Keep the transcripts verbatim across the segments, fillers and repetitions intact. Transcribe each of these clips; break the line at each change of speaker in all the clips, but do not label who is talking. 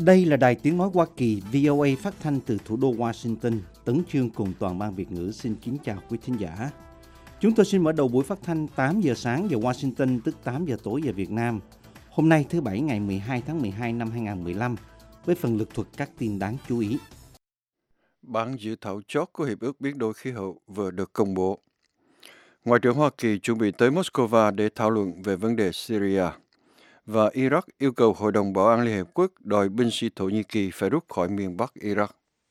Đây là Đài Tiếng Nói Hoa Kỳ vê o a phát thanh từ thủ đô Washington. Tấn Chương cùng toàn ban Việt ngữ xin kính chào quý thính giả. Chúng tôi xin mở đầu buổi phát thanh tám giờ sáng giờ Washington, tức tám giờ tối giờ Việt Nam. Hôm nay thứ Bảy ngày mười hai tháng mười hai năm hai nghìn không trăm mười lăm với phần lược thuật các tin đáng chú ý.
Bản dự thảo chót của Hiệp ước Biến đổi khí hậu vừa được công bố. Ngoại trưởng Hoa Kỳ chuẩn bị tới Moscow để thảo luận về vấn đề Syria. Và Iraq yêu cầu Hội đồng Bảo an Liên Hiệp Quốc đòi binh sĩ Thổ Nhĩ Kỳ phải rút khỏi miền Bắc Iraq.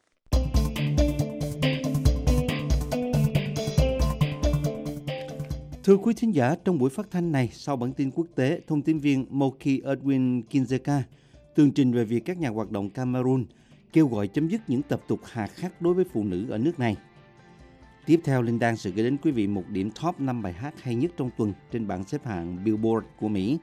Thưa quý thính giả, trong buổi phát thanh này, sau bản tin quốc tế, thông tin viên Moki Edwin Kinzeka tường trình về việc các nhà hoạt động Cameroon kêu gọi chấm dứt những tập tục hà khắc đối với phụ nữ ở nước này. Tiếp theo, Linh Đan sẽ gửi đến quý vị một điểm top năm bài hát hay nhất trong tuần trên bảng xếp hạng Billboard của Mỹ.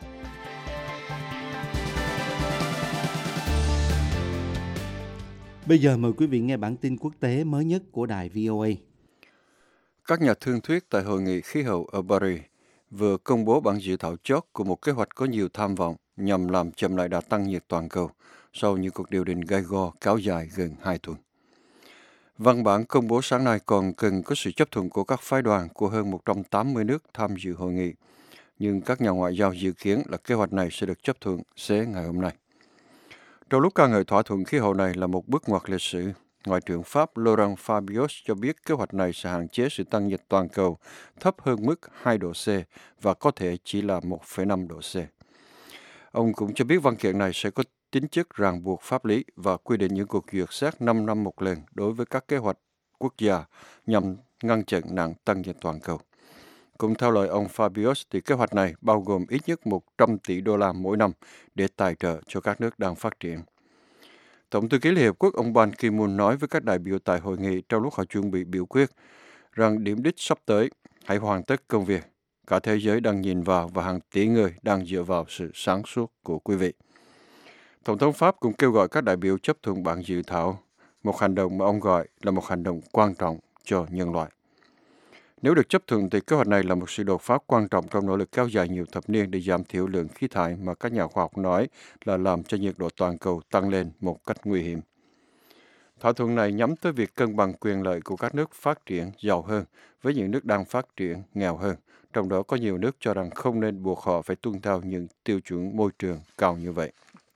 Bây giờ mời quý vị nghe bản tin quốc tế mới nhất của đài vê o a.
Các nhà thương thuyết tại Hội nghị khí hậu ở Paris vừa công bố bản dự thảo chót của một kế hoạch có nhiều tham vọng nhằm làm chậm lại đà tăng nhiệt toàn cầu sau những cuộc điều đình gay go kéo dài gần hai tuần. Văn bản công bố sáng nay còn cần có sự chấp thuận của các phái đoàn của hơn một trăm tám mươi nước tham dự hội nghị, nhưng các nhà ngoại giao dự kiến là kế hoạch này sẽ được chấp thuận xế ngày hôm nay. Trong lúc ca ngợi thỏa thuận khí hậu này là một bước ngoặt lịch sử, Ngoại trưởng Pháp Laurent Fabius cho biết kế hoạch này sẽ hạn chế sự tăng nhiệt toàn cầu thấp hơn mức hai độ C và có thể chỉ là một phẩy năm độ C. Ông cũng cho biết văn kiện này sẽ có tính chất ràng buộc pháp lý và quy định những cuộc duyệt xét năm năm một lần đối với các kế hoạch quốc gia nhằm ngăn chặn nạn tăng nhiệt toàn cầu. Cũng theo lời ông Fabius, thì kế hoạch này bao gồm ít nhất một trăm tỷ đô la mỗi năm để tài trợ cho các nước đang phát triển. Tổng thư ký Liên Hiệp Quốc ông Ban Ki-moon nói với các đại biểu tại hội nghị trong lúc họ chuẩn bị biểu quyết rằng điểm đích sắp tới, hãy hoàn tất công việc. Cả thế giới đang nhìn vào và hàng tỷ người đang dựa vào sự sáng suốt của quý vị. Tổng thống Pháp cũng kêu gọi các đại biểu chấp thuận bản dự thảo, một hành động mà ông gọi là một hành động quan trọng cho nhân loại. Nếu được chấp thuận thì kế hoạch này là một sự đột phá quan trọng trong nỗ lực kéo dài nhiều thập niên để giảm thiểu lượng khí thải mà các nhà khoa học nói là làm cho nhiệt độ toàn cầu tăng lên một cách nguy hiểm. Thỏa thuận này nhắm tới việc cân bằng quyền lợi của các nước phát triển giàu hơn với những nước đang phát triển nghèo hơn, trong đó có nhiều nước cho rằng không nên buộc họ phải tuân theo những tiêu chuẩn môi trường cao như vậy.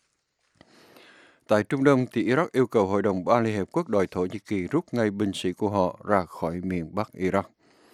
Tại Trung Đông thì Iraq yêu cầu Hội đồng Bảo an Liên Hiệp Quốc đòi Thổ Nhĩ Kỳ rút ngay binh sĩ của họ ra khỏi miền Bắc Iraq.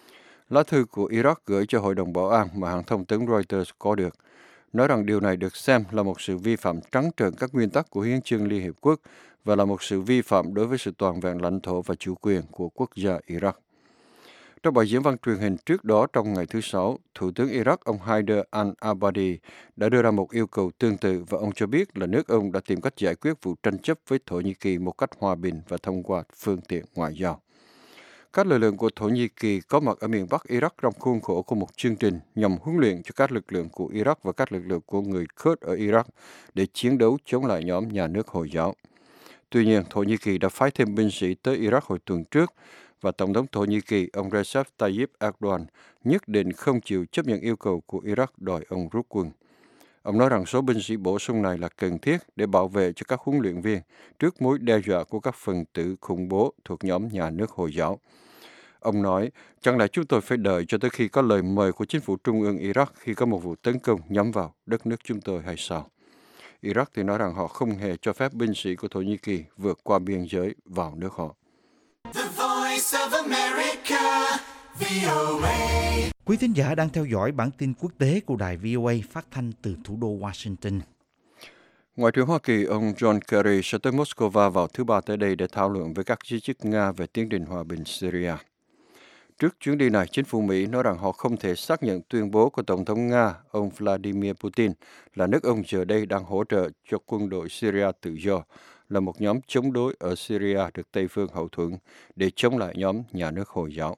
Lá thư của Iraq gửi cho Hội đồng Bảo an mà hãng thông tấn Reuters có được, nói rằng điều này được xem là một sự vi phạm trắng trợn các nguyên tắc của Hiến chương Liên Hiệp Quốc và là một sự vi phạm đối với sự toàn vẹn lãnh thổ và chủ quyền của quốc gia Iraq. Trong bài diễn văn truyền hình trước đó trong ngày thứ Sáu, Thủ tướng Iraq ông Haider al-Abadi đã đưa ra một yêu cầu tương tự và ông cho biết là nước ông đã tìm cách giải quyết vụ tranh chấp với Thổ Nhĩ Kỳ một cách hòa bình và thông qua phương tiện ngoại giao. Các lực lượng của Thổ Nhĩ Kỳ có mặt ở miền Bắc Iraq trong khuôn khổ của một chương trình nhằm huấn luyện cho các lực lượng của Iraq và các lực lượng của người Kurd ở Iraq để chiến đấu chống lại nhóm nhà nước Hồi giáo. Tuy nhiên, Thổ Nhĩ Kỳ đã phái thêm binh sĩ tới Iraq hồi tuần trước và Tổng thống Thổ Nhĩ Kỳ ông Recep Tayyip Erdogan nhất định không chịu chấp nhận yêu cầu của Iraq đòi ông rút quân. Ông nói rằng số binh sĩ bổ sung này là cần thiết để bảo vệ cho các huấn luyện viên trước mối đe dọa của các phần tử khủng bố thuộc nhóm nhà nước Hồi giáo. Ông nói, chẳng lẽ chúng tôi phải đợi cho tới khi có lời mời của chính phủ trung ương Iraq khi có một vụ tấn công nhắm vào đất nước chúng tôi hay sao? Iraq thì nói rằng họ không hề cho phép binh sĩ của Thổ Nhĩ Kỳ vượt qua biên giới vào nước họ.
The Voice of America, vê o a.
Quý thính giả đang theo dõi bản tin quốc tế của đài vê o a phát thanh từ thủ đô Washington.
Ngoại trưởng Hoa Kỳ ông John Kerry sẽ tới Moscow vào thứ Ba tới đây để thảo luận với các giới chức Nga về tiến trình hòa bình Syria. Trước chuyến đi này, chính phủ Mỹ nói rằng họ không thể xác nhận tuyên bố của Tổng thống Nga ông Vladimir Putin là nước ông giờ đây đang hỗ trợ cho quân đội Syria tự do, là một nhóm chống đối ở Syria được Tây phương hậu thuẫn để chống lại nhóm nhà nước Hồi giáo.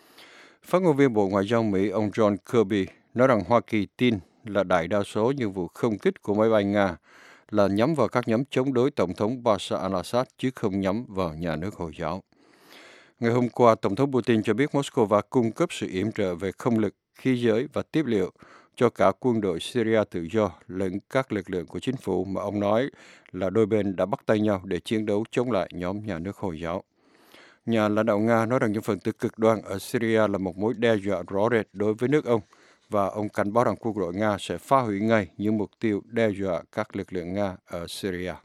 Phát ngôn viên Bộ Ngoại giao Mỹ ông John Kirby nói rằng Hoa Kỳ tin là đại đa số những vụ không kích của máy bay Nga là nhắm vào các nhóm chống đối Tổng thống Bashar al-Assad chứ không nhắm vào nhà nước Hồi giáo. Ngày hôm qua, Tổng thống Putin cho biết Moscow cung cấp sự yểm trợ về không lực, khí giới và tiếp liệu cho cả quân đội Syria tự do lẫn các lực lượng của chính phủ mà ông nói là đôi bên đã bắt tay nhau để chiến đấu chống lại nhóm nhà nước Hồi giáo. Nhà lãnh đạo Nga nói rằng những phần tử cực đoan ở Syria là một mối đe dọa rõ rệt đối với nước ông, và ông cảnh báo rằng quân đội Nga sẽ phá hủy ngay những mục tiêu đe dọa các lực lượng Nga ở Syria.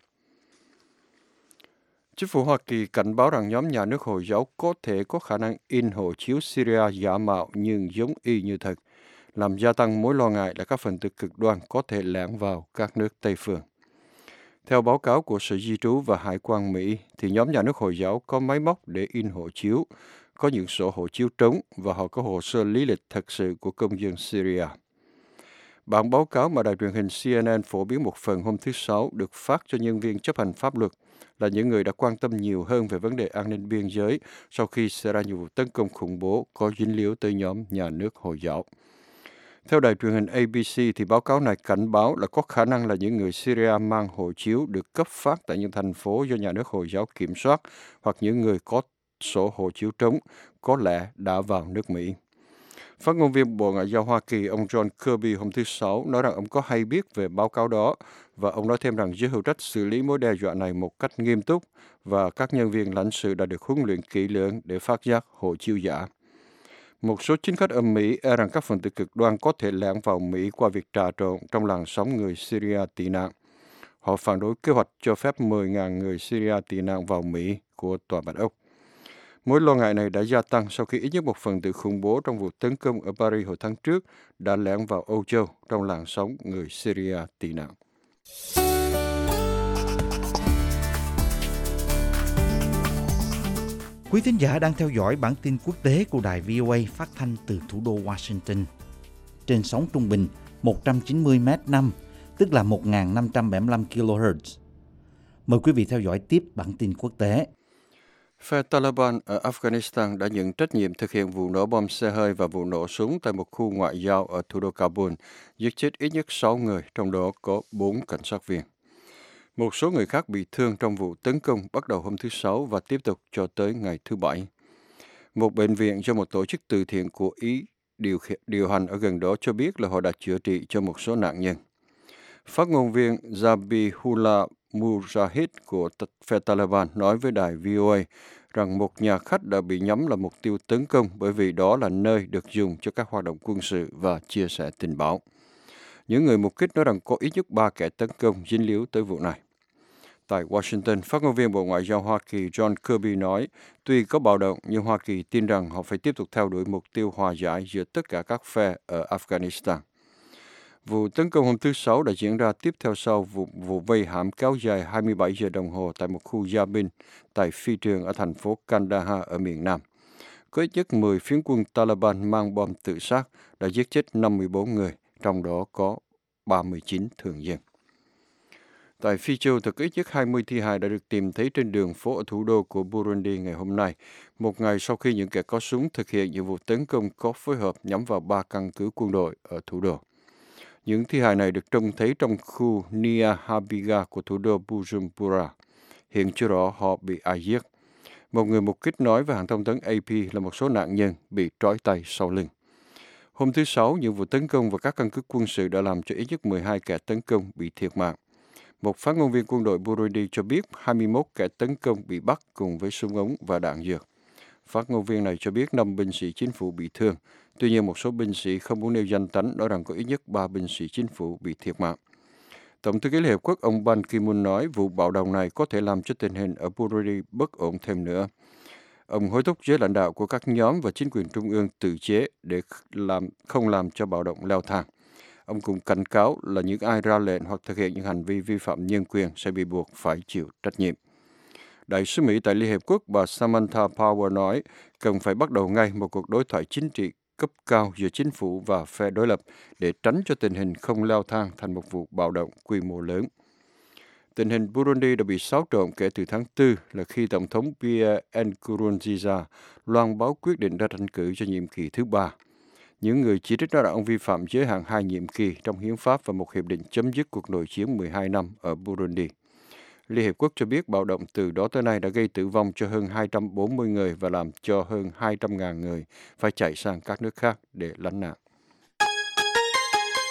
Chính phủ Hoa Kỳ cảnh báo rằng nhóm nhà nước Hồi giáo có thể có khả năng in hộ chiếu Syria giả mạo nhưng giống y như thật, làm gia tăng mối lo ngại là các phần tử cực đoan có thể lẻn vào các nước Tây phương. Theo báo cáo của Sở Di trú và Hải quan Mỹ, thì nhóm nhà nước Hồi giáo có máy móc để in hộ chiếu, có những sổ hộ chiếu trống và họ có hồ sơ lý lịch thật sự của công dân Syria. Bản báo cáo mà đài truyền hình C N N phổ biến một phần hôm thứ Sáu được phát cho nhân viên chấp hành pháp luật là những người đã quan tâm nhiều hơn về vấn đề an ninh biên giới sau khi xảy ra nhiều vụ tấn công khủng bố có dính líu tới nhóm nhà nước Hồi giáo. Theo đài truyền hình A B C, thì báo cáo này cảnh báo là có khả năng là những người Syria mang hộ chiếu được cấp phát tại những thành phố do nhà nước Hồi giáo kiểm soát hoặc những người có sổ hộ chiếu trống có lẽ đã vào nước Mỹ. Phát ngôn viên Bộ Ngoại giao Hoa Kỳ ông John Kirby hôm thứ Sáu nói rằng ông có hay biết về báo cáo đó, và ông nói thêm rằng giới hữu trách xử lý mối đe dọa này một cách nghiêm túc và các nhân viên lãnh sự đã được huấn luyện kỹ lưỡng để phát giác hộ chiếu giả. Một số chính khách ở Mỹ e rằng các phần tử cực đoan có thể lẻn vào Mỹ qua việc trà trộn trong làn sóng người Syria tị nạn. Họ phản đối kế hoạch cho phép mười nghìn người Syria tị nạn vào Mỹ của Tòa Bạch Ốc. Mối lo ngại này đã gia tăng sau khi ít nhất một phần tử khủng bố trong vụ tấn công ở Paris hồi tháng trước đã lẻn vào Âu Châu trong làn sóng người Syria tị nạn.
Quý thính giả đang theo dõi bản tin quốc tế của đài V O A phát thanh từ thủ đô Washington. Trên sóng trung bình một trăm chín mươi mét năm, tức là một nghìn năm trăm bảy mươi lăm ki lô héc. Mời quý vị theo dõi tiếp bản tin quốc tế.
Phe Taliban ở Afghanistan đã nhận trách nhiệm thực hiện vụ nổ bom xe hơi và vụ nổ súng tại một khu ngoại giao ở thủ đô Kabul, giết chết ít nhất sáu người, trong đó có bốn cảnh sát viên. Một số người khác bị thương trong vụ tấn công bắt đầu hôm thứ Sáu và tiếp tục cho tới ngày thứ Bảy. Một bệnh viện do một tổ chức từ thiện của Ý điều, điều hành ở gần đó cho biết là họ đã chữa trị cho một số nạn nhân. Phát ngôn viên Zabihullah Mujahid của phe Taliban nói với đài V O A rằng một nhà khách đã bị nhắm là mục tiêu tấn công bởi vì đó là nơi được dùng cho các hoạt động quân sự và chia sẻ tình báo. Những người mục kích nói rằng có ít nhất ba kẻ tấn công dính líu tới vụ này. Tại Washington, phát ngôn viên Bộ Ngoại giao Hoa Kỳ John Kirby nói, tuy có bạo động nhưng Hoa Kỳ tin rằng họ phải tiếp tục theo đuổi mục tiêu hòa giải giữa tất cả các phe ở Afghanistan. Vụ tấn công hôm thứ Sáu đã diễn ra tiếp theo sau vụ, vụ vây hãm kéo dài hai mươi bảy giờ đồng hồ tại một khu gia binh tại phi trường ở thành phố Kandahar ở miền Nam. Có ít nhất mười phiến quân Taliban mang bom tự sát đã giết chết năm mươi bốn người, trong đó có ba mươi chín thường dân. Tại Phi Châu, thực ít nhất hai mươi thi hài đã được tìm thấy trên đường phố ở thủ đô của Burundi ngày hôm nay, một ngày sau khi những kẻ có súng thực hiện những vụ tấn công có phối hợp nhắm vào ba căn cứ quân đội ở thủ đô. Những thi hài này được trông thấy trong khu Nyakabiga của thủ đô Bujumbura. Hiện chưa rõ họ bị ai giết. Một người mục kích nói với hãng thông tấn A P là một số nạn nhân bị trói tay sau lưng. Hôm thứ Sáu, những vụ tấn công vào các căn cứ quân sự đã làm cho ít nhất mười hai kẻ tấn công bị thiệt mạng. Một phát ngôn viên quân đội Burundi cho biết hai mươi mốt kẻ tấn công bị bắt cùng với súng ống và đạn dược. Phát ngôn viên này cho biết năm binh sĩ chính phủ bị thương. Tuy nhiên, một số binh sĩ không muốn nêu danh tánh nói rằng có ít nhất ba binh sĩ chính phủ bị thiệt mạng. Tổng thư ký Liên Hợp Quốc ông Ban Ki-moon nói vụ bạo động này có thể làm cho tình hình ở Burundi bất ổn thêm nữa. Ông hối thúc giới lãnh đạo của các nhóm và chính quyền trung ương tự chế để làm, không làm cho bạo động leo thang. Ông cũng cảnh cáo là những ai ra lệnh hoặc thực hiện những hành vi vi phạm nhân quyền sẽ bị buộc phải chịu trách nhiệm. Đại sứ Mỹ tại Liên Hợp Quốc bà Samantha Power nói cần phải bắt đầu ngay một cuộc đối thoại chính trị cấp cao giữa chính phủ và phe đối lập để tránh cho tình hình không leo thang thành một vụ bạo động quy mô lớn. Tình hình Burundi đã bị xáo trộn kể từ tháng tư là khi Tổng thống Pierre Nkurunziza loan báo quyết định ra tranh cử cho nhiệm kỳ thứ ba. Những người chỉ trích nói rằng ông vi phạm giới hạn hai nhiệm kỳ trong hiến pháp và một hiệp định chấm dứt cuộc nội chiến mười hai năm ở Burundi. Liên Hiệp Quốc cho biết bạo động từ đó tới nay đã gây tử vong cho hơn hai trăm bốn mươi người và làm cho hơn hai trăm nghìn người phải chạy sang các nước khác để lánh nạn.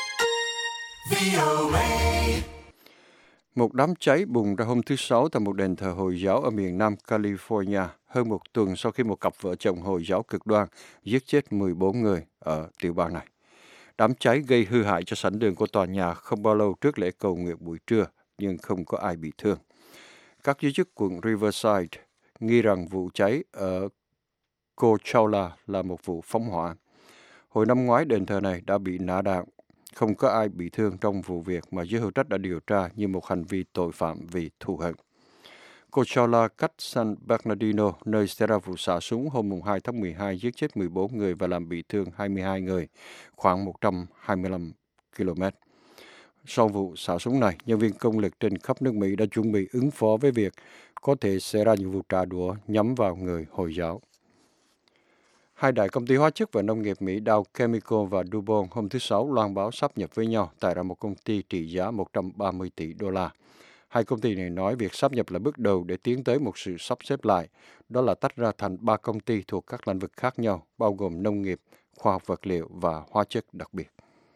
vê o a.
Một đám cháy bùng ra hôm thứ Sáu tại một đền thờ Hồi giáo ở miền Nam California hơn một tuần sau khi một cặp vợ chồng Hồi giáo cực đoan giết chết mười bốn người ở tiểu bang này. Đám cháy gây hư hại cho sảnh đường của tòa nhà không bao lâu trước lễ cầu nguyện buổi trưa, nhưng không có ai bị thương. Các giới chức quận Riverside nghi rằng vụ cháy ở Coachella là một vụ phóng hỏa. Hồi năm ngoái, đền thờ này đã bị nã đạn. Không có ai bị thương trong vụ việc mà giới hữu trách đã điều tra như một hành vi tội phạm vì thù hận. Coachella cách San Bernardino, nơi xảy ra vụ xả súng hôm hai tháng mười hai giết chết mười bốn người và làm bị thương hai mươi hai người, khoảng một trăm hai mươi lăm ki lô mét. Sau vụ xả súng này, nhân viên công lực trên khắp nước Mỹ đã chuẩn bị ứng phó với việc có thể xảy ra những vụ trả đũa nhắm vào người Hồi giáo. Hai đại công ty hóa chất và nông nghiệp Mỹ Dow Chemical và DuPont hôm thứ Sáu loan báo sáp nhập với nhau tạo ra một công ty trị giá một trăm ba mươi tỷ đô la. Hai công ty này nói việc sáp nhập là bước đầu để tiến tới một sự sắp xếp lại, đó là tách ra thành ba công ty thuộc các lĩnh vực khác nhau, bao gồm nông nghiệp, khoa học vật liệu và hóa chất đặc biệt.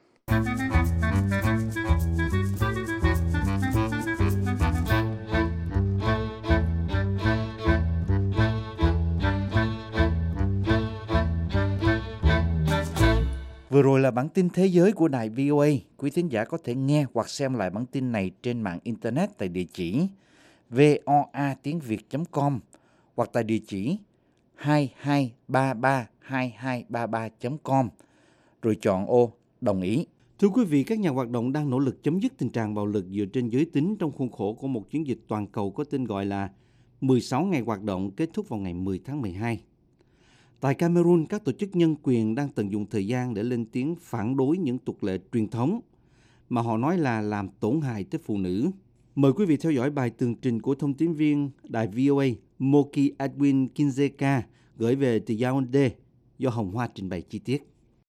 Vừa rồi là bản tin thế giới của đài vê o a. Quý thính giả có thể nghe hoặc xem lại bản tin này trên mạng Internet tại địa chỉ voa tiếng việt chấm com hoặc tại địa chỉ hai hai ba ba hai hai ba ba chấm com, rồi chọn ô đồng ý. Thưa quý vị, các nhà hoạt động đang nỗ lực chấm dứt tình trạng bạo lực dựa trên giới tính trong khuôn khổ của một chiến dịch toàn cầu có tên gọi là mười sáu ngày hoạt động kết thúc vào ngày mười tháng mười hai. Tại Cameroon, các tổ chức nhân quyền đang tận dụng thời gian để lên tiếng phản đối những tục lệ truyền thống mà họ nói là làm tổn hại tới phụ nữ. Mời quý vị theo dõi bài tường trình của thông tin viên đài vê o a Moki Edwin Kinzeka gửi về từ Yaoundé do Hồng Hoa trình bày chi tiết.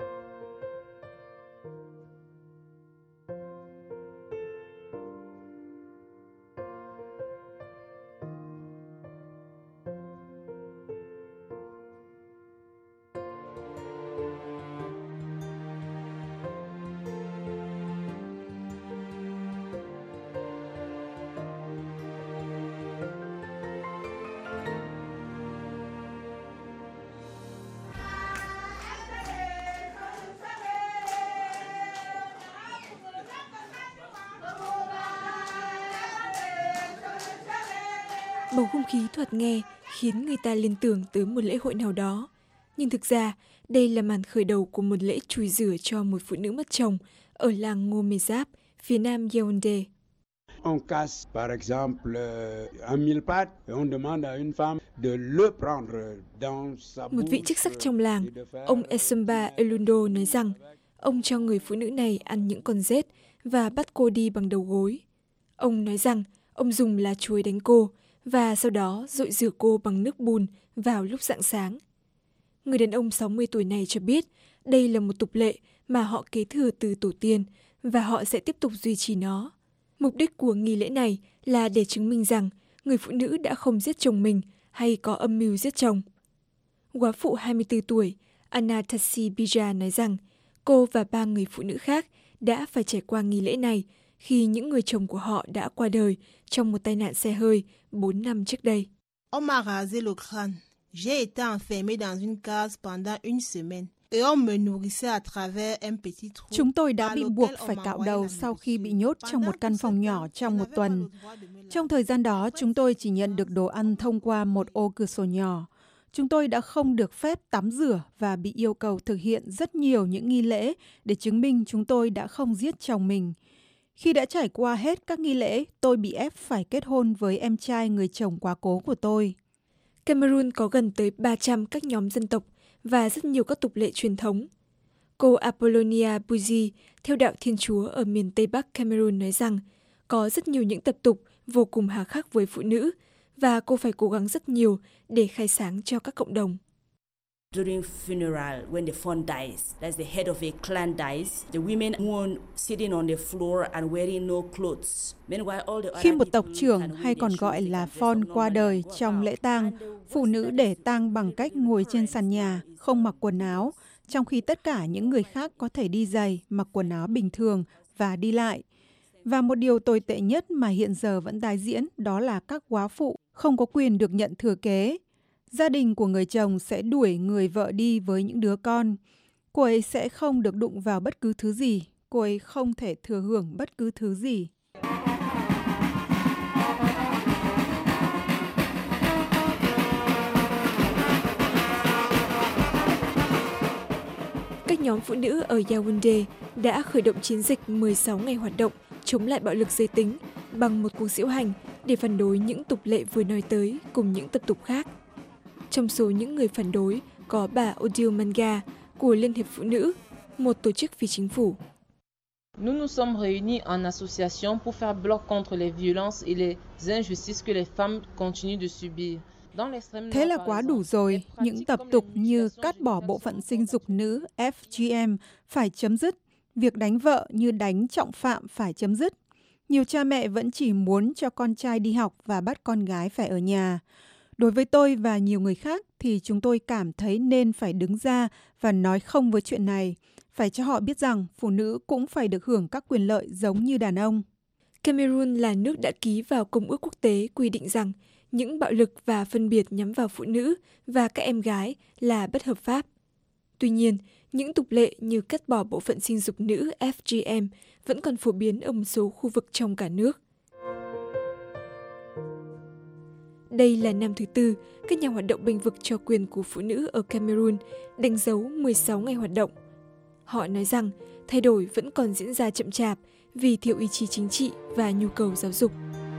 Bầu không khí thoạt nghe khiến người ta liên tưởng tới một lễ hội nào đó. Nhưng thực ra, đây là màn khởi đầu của một lễ chùi rửa cho một phụ nữ mất chồng ở làng Ngô Mê Giáp, phía nam Yaoundé.
On casse, par exemple, un mille pattes et on demande à une femme de le prendre dans sa bouche.
Một vị chức sắc trong làng, ông Esumba Elundo nói rằng ông cho người phụ nữ này ăn những con rết và bắt cô đi bằng đầu gối. Ông nói rằng ông dùng lá chuối đánh cô và sau đó dội rửa cô bằng nước bùn vào lúc rạng sáng. Người đàn ông sáu mươi tuổi này cho biết đây là một tục lệ mà họ kế thừa từ tổ tiên và họ sẽ tiếp tục duy trì nó. Mục đích của nghi lễ này là để chứng minh rằng người phụ nữ đã không giết chồng mình hay có âm mưu giết chồng. Góa phụ hai mươi tư tuổi, Anatasi Bija nói rằng cô và ba người phụ nữ khác đã phải trải qua nghi lễ này khi những người chồng của họ đã qua đời trong một tai nạn xe hơi bốn năm trước đây.
On m'a rasé le crâne. J'ai été enfermée dans une case pendant une semaine. Et on me nourrissait à travers un petit trou.
Chúng tôi đã bị buộc phải cạo đầu sau khi bị nhốt trong một căn phòng nhỏ trong một tuần. Trong thời gian đó, chúng tôi chỉ nhận được đồ ăn thông qua một ô cửa sổ nhỏ. Chúng tôi đã không được phép tắm rửa và bị yêu cầu thực hiện rất nhiều những nghi lễ để chứng minh chúng tôi đã không giết chồng mình. Khi đã trải qua hết các nghi lễ, tôi bị ép phải kết hôn với em trai người chồng quá cố của tôi.
Cameroon có gần tới ba trăm các nhóm dân tộc và rất nhiều các tục lệ truyền thống. Cô Apollonia Buzi, theo đạo Thiên Chúa ở miền Tây Bắc Cameroon nói rằng có rất nhiều những tập tục vô cùng hà khắc với phụ nữ và cô phải cố gắng rất nhiều để khai sáng cho các cộng đồng.
During funeral, when the fawn dies, that's the head of a clan dies, the women mourn sitting on the floor and wearing no clothes.
Khi một tộc trưởng hay còn gọi là fawn qua đời trong lễ tang, phụ nữ để tang bằng cách ngồi trên sàn nhà, không mặc quần áo, trong khi tất cả những người khác có thể đi giày, mặc quần áo bình thường và đi lại. Và một điều tồi tệ nhất mà hiện giờ vẫn tái diễn đó là các góa phụ không có quyền được nhận thừa kế. Gia đình của người chồng sẽ đuổi người vợ đi với những đứa con. Cô ấy sẽ không được đụng vào bất cứ thứ gì. Cô ấy không thể thừa hưởng bất cứ thứ gì.
Các nhóm phụ nữ ở Yaoundé đã khởi động chiến dịch mười sáu ngày hoạt động chống lại bạo lực giới tính bằng một cuộc diễu hành để phản đối những tục lệ vừa nói tới cùng những tập tục khác. Trong số những người phản đối có bà Odile Manga của Liên hiệp Phụ nữ, một tổ chức phi chính phủ.
Nous nous sommes réunis en association pour faire bloc contre les violences et les injustices que les femmes continuent de subir.
Thế là quá đủ rồi, những tập tục như cắt bỏ bộ phận sinh dục nữ F G M phải chấm dứt, việc đánh vợ như đánh trọng phạm phải chấm dứt. Nhiều cha mẹ vẫn chỉ muốn cho con trai đi học và bắt con gái phải ở nhà. Đối với tôi và nhiều người khác thì chúng tôi cảm thấy nên phải đứng ra và nói không với chuyện này. Phải cho họ biết rằng phụ nữ cũng phải được hưởng các quyền lợi giống như đàn ông.
Cameroon là nước đã ký vào Công ước Quốc tế quy định rằng những bạo lực và phân biệt nhắm vào phụ nữ và các em gái là bất hợp pháp. Tuy nhiên, những tục lệ như cắt bỏ bộ phận sinh dục nữ F G M vẫn còn phổ biến ở một số khu vực trong cả nước. Đây là năm thứ tư, các nhà hoạt động bênh vực cho quyền của phụ nữ ở Cameroon đánh dấu mười sáu ngày hoạt động. Họ nói rằng thay đổi vẫn còn diễn ra chậm chạp vì thiếu ý chí chính trị và nhu cầu giáo dục.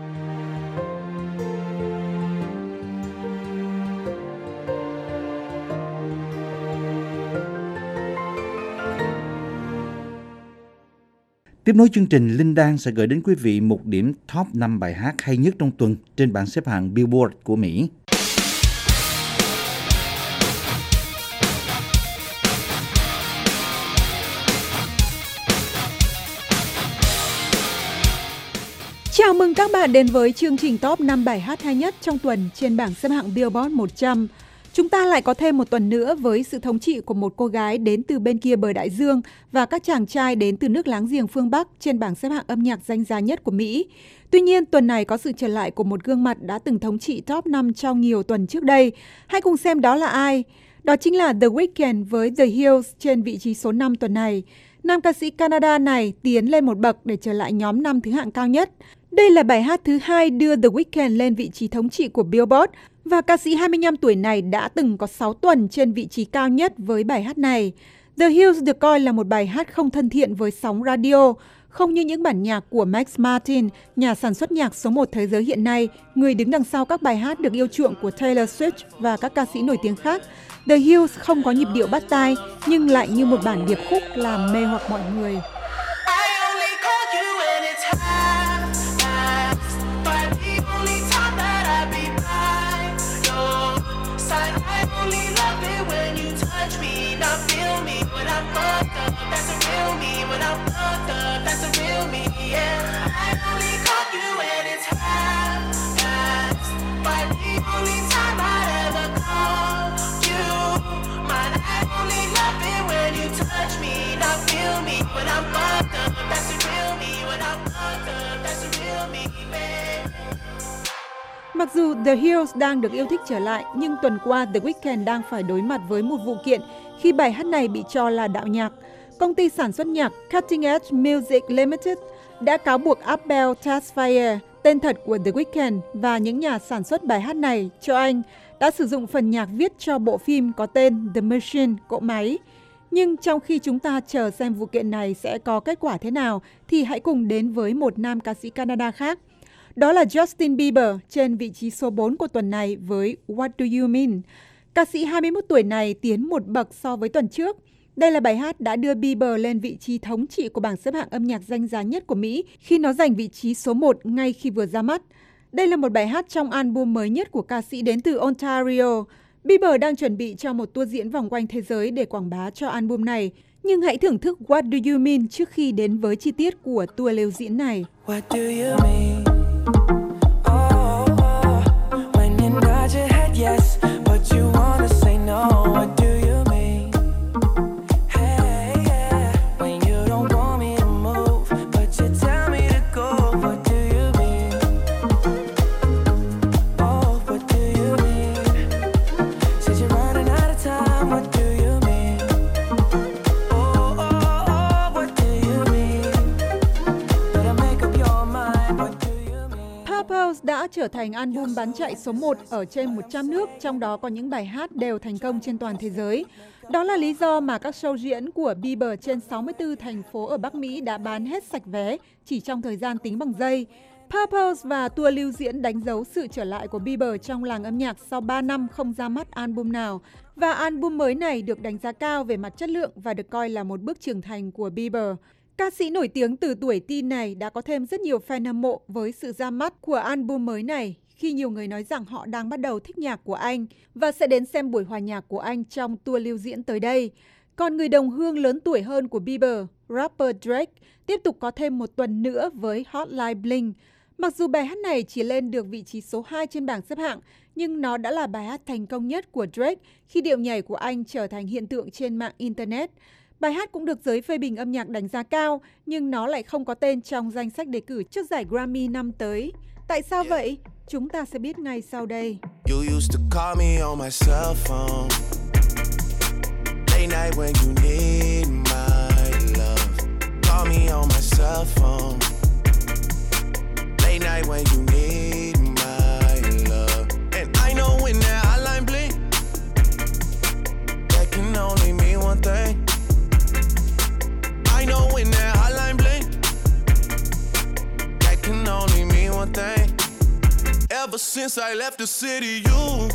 Tiếp nối chương trình, Linh Đan sẽ gửi đến quý vị một điểm top năm bài hát hay nhất trong tuần trên bảng xếp hạng Billboard của Mỹ.
Chào mừng các bạn đến với chương trình top năm bài hát hay nhất trong tuần trên bảng xếp hạng Billboard một trăm. Chúng ta lại có thêm một tuần nữa với sự thống trị của một cô gái đến từ bên kia bờ đại dương và các chàng trai đến từ nước láng giềng phương Bắc trên bảng xếp hạng âm nhạc danh giá nhất của Mỹ. Tuy nhiên, tuần này có sự trở lại của một gương mặt đã từng thống trị top năm trong nhiều tuần trước đây. Hãy cùng xem đó là ai. Đó chính là The Weeknd với The Hills trên vị trí số năm tuần này. Nam ca sĩ Canada này tiến lên một bậc để trở lại nhóm năm thứ hạng cao nhất. Đây là bài hát thứ hai đưa The Weeknd lên vị trí thống trị của Billboard và ca sĩ hai mươi lăm tuổi này đã từng có sáu tuần trên vị trí cao nhất với bài hát này. The Hills được coi là một bài hát không thân thiện với sóng radio, không như những bản nhạc của Max Martin, nhà sản xuất nhạc số một thế giới hiện nay, người đứng đằng sau các bài hát được yêu chuộng của Taylor Swift và các ca sĩ nổi tiếng khác. The Hills không có nhịp điệu bắt tai, nhưng lại như một bản điệp khúc làm mê hoặc mọi người. Mặc dù The Hills đang được yêu thích trở lại, nhưng tuần qua The Weeknd đang phải đối mặt với một vụ kiện khi bài hát này bị cho là đạo nhạc. Công ty sản xuất nhạc Cutting Edge Music Limited đã cáo buộc Abel Tesfaye, tên thật của The Weeknd và những nhà sản xuất bài hát này, cho anh đã sử dụng phần nhạc viết cho bộ phim có tên The Machine, cỗ máy. Nhưng trong khi chúng ta chờ xem vụ kiện này sẽ có kết quả thế nào, thì hãy cùng đến với một nam ca sĩ Canada khác. Đó là Justin Bieber trên vị trí số bốn của tuần này với What Do You Mean? Ca sĩ hai mươi mốt tuổi này tiến một bậc so với tuần trước. Đây là bài hát đã đưa Bieber lên vị trí thống trị của bảng xếp hạng âm nhạc danh giá nhất của Mỹ khi nó giành vị trí số một ngay khi vừa ra mắt. Đây là một bài hát trong album mới nhất của ca sĩ đến từ Ontario. Bieber đang chuẩn bị cho một tour diễn vòng quanh thế giới để quảng bá cho album này. Nhưng hãy thưởng thức What Do You Mean trước khi đến với chi tiết của tour lưu diễn này. What do you mean? Oh, oh, when you nod your head yes, but you wanna say no. What do you mean? Hey, yeah, when you don't want me to move, trở thành album bán chạy số một ở trên một trăm nước, trong đó có những bài hát đều thành công trên toàn thế giới. Đó là lý do mà các show diễn của Bieber trên sáu mươi tư thành phố ở Bắc Mỹ đã bán hết sạch vé chỉ trong thời gian tính bằng giây. Purpose và tour lưu diễn đánh dấu sự trở lại của Bieber trong làng âm nhạc sau ba năm không ra mắt album nào. Và album mới này được đánh giá cao về mặt chất lượng và được coi là một bước trưởng thành của Bieber. Ca sĩ nổi tiếng từ tuổi teen này đã có thêm rất nhiều fan hâm mộ với sự ra mắt của album mới này, khi nhiều người nói rằng họ đang bắt đầu thích nhạc của anh và sẽ đến xem buổi hòa nhạc của anh trong tour lưu diễn tới đây. Còn người đồng hương lớn tuổi hơn của Bieber, rapper Drake, tiếp tục có thêm một tuần nữa với Hotline Bling. Mặc dù bài hát này chỉ lên được vị trí số hai trên bảng xếp hạng, nhưng nó đã là bài hát thành công nhất của Drake khi điệu nhảy của anh trở thành hiện tượng trên mạng Internet. Bài hát cũng được giới phê bình âm nhạc đánh giá cao, nhưng nó lại không có tên trong danh sách đề cử trước giải Grammy năm tới. Tại sao vậy? Chúng ta sẽ biết ngay sau đây. You used to call me on my cell phone. Late night when you need my love. Call me on my cell phone. Late night when you need my love. And I know when that hotline bling, that can only mean one thing. I know when that hotline bling, that can only mean one thing. Ever since I left the city, you.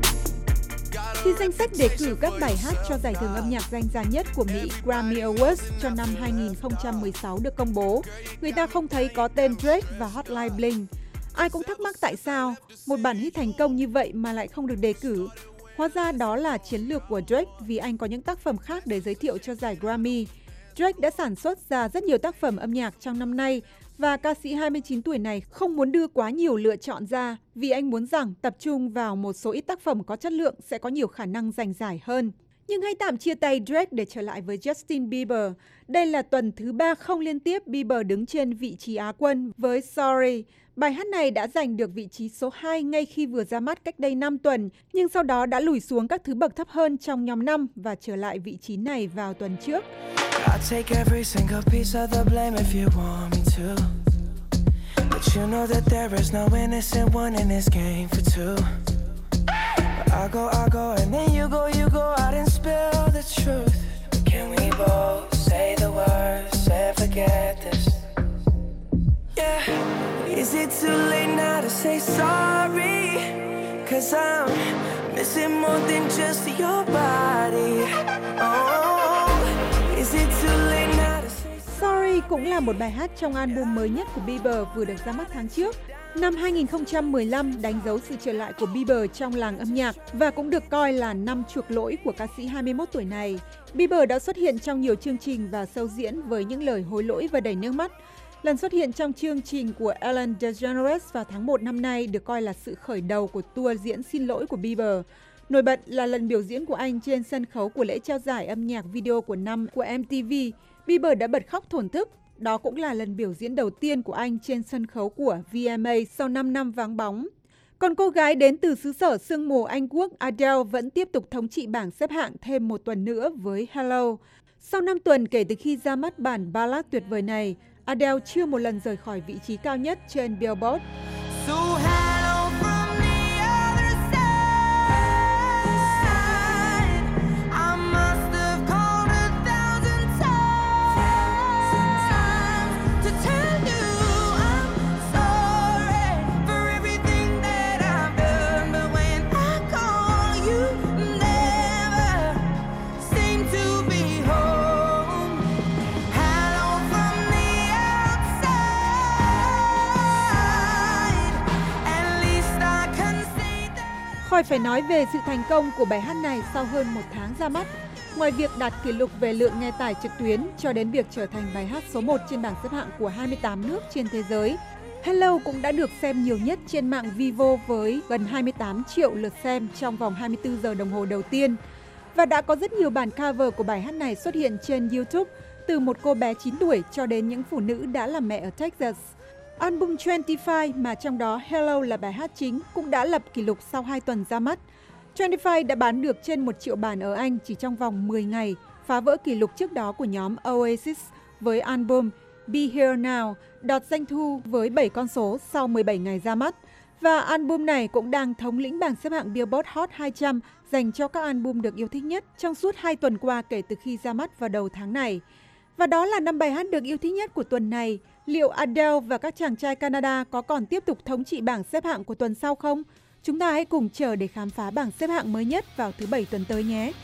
Khi danh sách đề cử các bài hát cho giải thưởng âm nhạc danh giá nhất của Mỹ Grammy Awards cho năm hai nghìn không trăm mười sáu được công bố, người ta không thấy có tên Drake và Hotline Bling. Ai cũng thắc mắc tại sao một bản hit thành công như vậy mà lại không được đề cử. Hóa ra đó là chiến lược của Drake vì anh có những tác phẩm khác để giới thiệu cho giải Grammy. Drake đã sản xuất ra rất nhiều tác phẩm âm nhạc trong năm nay và ca sĩ hai mươi chín tuổi này không muốn đưa quá nhiều lựa chọn ra vì anh muốn rằng tập trung vào một số ít tác phẩm có chất lượng sẽ có nhiều khả năng giành giải hơn. Nhưng hãy tạm chia tay Drake để trở lại với Justin Bieber. Đây là tuần thứ ba không liên tiếp Bieber đứng trên vị trí Á quân với Sorry. Bài hát này đã giành được vị trí số hai ngay khi vừa ra mắt cách đây năm tuần, nhưng sau đó đã lùi xuống các thứ bậc thấp hơn trong nhóm năm và trở lại vị trí này vào tuần trước. I'll take every single piece of the blame if you want me to. But you know that there is no innocent one in this game for two. But I go, I go, and then you go, you go out and spill the truth. Can we both say the words and forget this? Yeah. Is it too late now to say sorry? Cause I'm missing more than just your body. Oh, is it too late now to say sorry? Cũng là một bài hát trong album mới nhất của Bieber vừa được ra mắt tháng trước. Năm hai nghìn không trăm mười lăm đánh dấu sự trở lại của Bieber trong làng âm nhạc và cũng được coi là năm chuộc lỗi của ca sĩ hai mươi mốt tuổi này. Bieber đã xuất hiện trong nhiều chương trình và show diễn với những lời hối lỗi và đầy nước mắt. Lần xuất hiện trong chương trình của Ellen DeGeneres vào tháng một năm nay được coi là sự khởi đầu của tour diễn xin lỗi của Bieber. Nổi bật là lần biểu diễn của anh trên sân khấu của lễ trao giải âm nhạc video của năm của em tê vê. Bieber đã bật khóc thổn thức. Đó cũng là lần biểu diễn đầu tiên của anh trên sân khấu của vê em a sau năm năm vắng bóng. Còn cô gái đến từ xứ sở sương mù Anh Quốc Adele vẫn tiếp tục thống trị bảng xếp hạng thêm một tuần nữa với Hello. Sau năm tuần kể từ khi ra mắt bản ballad tuyệt vời này, Adele chưa một lần rời khỏi vị trí cao nhất trên Billboard. So hello from the other side. I must have called a thousand times to tell you I'm sorry for everything that I've done. But when I call you, never seem to be home. Hello from the Khỏi phải nói về sự thành công của bài hát này sau hơn một tháng ra mắt. Ngoài việc đạt kỷ lục về lượng nghe tải trực tuyến cho đến việc trở thành bài hát số một trên bảng xếp hạng của hai mươi tám nước trên thế giới, Hello cũng đã được xem nhiều nhất trên mạng Vivo với gần hai mươi tám triệu lượt xem trong vòng hai mươi tư giờ đồng hồ đầu tiên. Và đã có rất nhiều bản cover của bài hát này xuất hiện trên YouTube, từ một cô bé chín tuổi cho đến những phụ nữ đã làm mẹ ở Texas. Album hai mươi lăm mà trong đó Hello là bài hát chính cũng đã lập kỷ lục sau hai tuần ra mắt. hai mươi lăm đã bán được trên một triệu bản ở Anh chỉ trong vòng mười ngày, phá vỡ kỷ lục trước đó của nhóm Oasis với album Be Here Now, đoạt doanh thu với bảy con số sau mười bảy ngày ra mắt. Và album này cũng đang thống lĩnh bảng xếp hạng Billboard Hot hai trăm dành cho các album được yêu thích nhất trong suốt hai tuần qua kể từ khi ra mắt vào đầu tháng này. Và đó là năm bài hát được yêu thích nhất của tuần này. Liệu Adele và các chàng trai Canada có còn tiếp tục thống trị bảng xếp hạng của tuần sau không? Chúng ta hãy cùng chờ để khám phá bảng xếp hạng mới nhất vào thứ Bảy tuần tới nhé.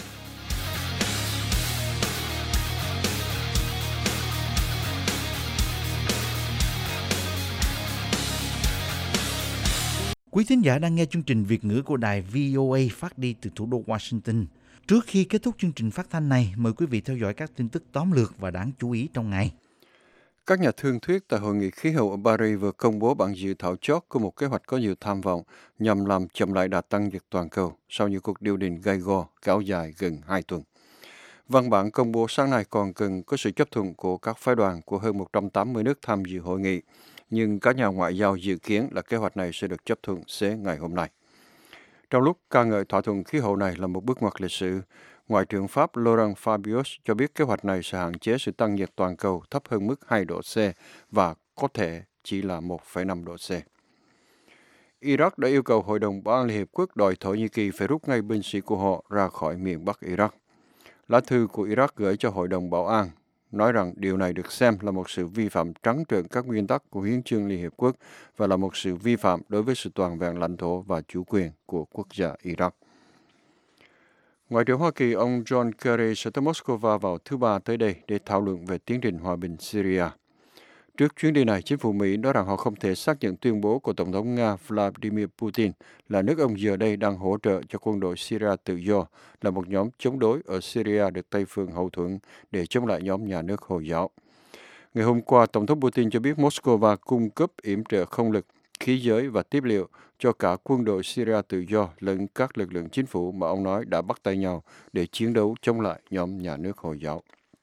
Quý thính giả đang nghe chương trình Việt ngữ của đài vê o a phát đi từ thủ đô Washington. Trước khi kết thúc chương trình phát thanh này, mời quý vị theo dõi các tin tức tóm lược và đáng chú ý trong ngày.
Các nhà thương thuyết tại Hội nghị khí hậu ở Paris vừa công bố bản dự thảo chót của một kế hoạch có nhiều tham vọng nhằm làm chậm lại đà tăng nhiệt toàn cầu sau những cuộc điều đình gay go kéo dài gần hai tuần. Văn bản công bố sáng nay còn cần có sự chấp thuận của các phái đoàn của hơn một trăm tám mươi nước tham dự hội nghị, nhưng các nhà ngoại giao dự kiến là kế hoạch này sẽ được chấp thuận xế ngày hôm nay. Trong lúc ca ngợi thỏa thuận khí hậu này là một bước ngoặt lịch sử, Ngoại trưởng Pháp Laurent Fabius cho biết kế hoạch này sẽ hạn chế sự tăng nhiệt toàn cầu thấp hơn mức hai độ C và có thể chỉ là một phẩy năm độ C. Iraq đã yêu cầu Hội đồng Bảo an Liên Hiệp Quốc đòi Thổ Nhĩ Kỳ phải rút ngay binh sĩ của họ ra khỏi miền Bắc Iraq. Lá thư của Iraq gửi cho Hội đồng Bảo an nói rằng điều này được xem là một sự vi phạm trắng trợn các nguyên tắc của Hiến chương Liên Hiệp Quốc và là một sự vi phạm đối với sự toàn vẹn lãnh thổ và chủ quyền của quốc gia Iraq. Ngoại trưởng Hoa Kỳ ông John Kerry sẽ tới Moscow vào thứ Ba tới đây để thảo luận về tiến trình hòa bình Syria. Trước chuyến đi này, chính phủ Mỹ nói rằng họ không thể xác nhận tuyên bố của Tổng thống Nga Vladimir Putin là nước ông giờ đây đang hỗ trợ cho quân đội Syria tự do, là một nhóm chống đối ở Syria được Tây phương hậu thuẫn để chống lại nhóm nhà nước Hồi giáo. Ngày hôm qua, Tổng thống Putin cho biết Moscow cung cấp yểm trợ không lực, khí giới và tiếp liệu cho cả quân đội Syria tự do lẫn các lực lượng chính phủ mà ông nói đã bắt tay nhau để chiến đấu chống lại nhóm nhà nước Hồi giáo.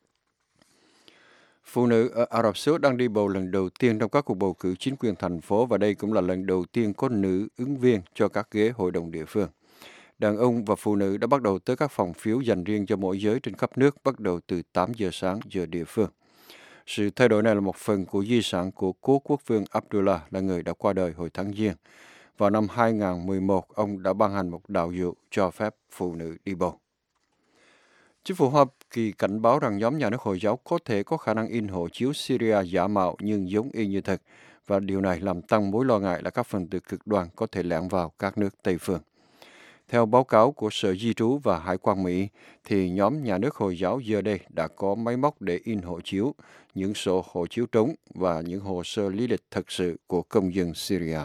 Phụ nữ ở Ả Rập Xê Út đang đi bầu lần đầu tiên trong các cuộc bầu cử chính quyền thành phố và đây cũng là lần đầu tiên có nữ ứng viên cho các ghế hội đồng địa phương. Đàn ông và phụ nữ đã bắt đầu tới các phòng phiếu dành riêng cho mỗi giới trên khắp nước bắt đầu từ tám giờ sáng giờ địa phương. Sự thay đổi này là một phần của di sản của cố quốc vương Abdullah là người đã qua đời hồi tháng Giêng. Vào năm hai nghìn không trăm mười một, ông đã ban hành một đạo dụ cho phép phụ nữ đi bầu. Chính phủ Hoa Kỳ cảnh báo rằng nhóm nhà nước Hồi giáo có thể có khả năng in hộ chiếu Syria giả mạo nhưng giống y như thật, và điều này làm tăng mối lo ngại là các phần tử cực đoan có thể lẻn vào các nước Tây phương. Theo báo cáo của Sở Di trú và Hải quan Mỹ, thì nhóm nhà nước Hồi giáo giờ đây đã có máy móc để in hộ chiếu, những sổ hộ chiếu trống và những hồ sơ lý lịch thật sự của công dân Syria.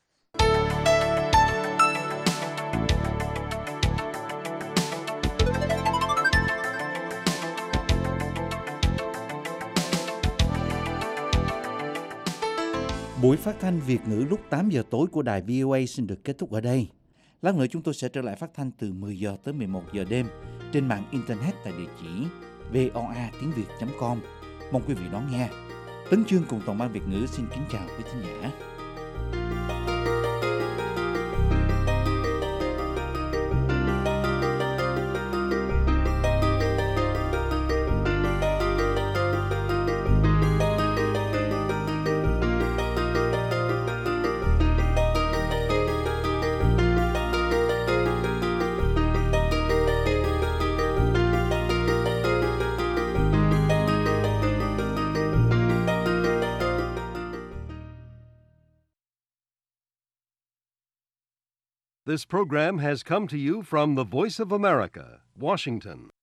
Buổi phát thanh Việt ngữ lúc tám giờ tối của đài vê o a xin được kết thúc ở đây. Lát nữa chúng tôi sẽ trở lại phát thanh từ mười giờ tới mười một giờ đêm trên mạng Internet tại địa chỉ voa tiếng việt chấm com. Mong quý vị đón nghe. Tấn Chương cùng toàn ban Việt ngữ xin kính chào quý thính giả.
This program has come to you from the Voice of America, Washington.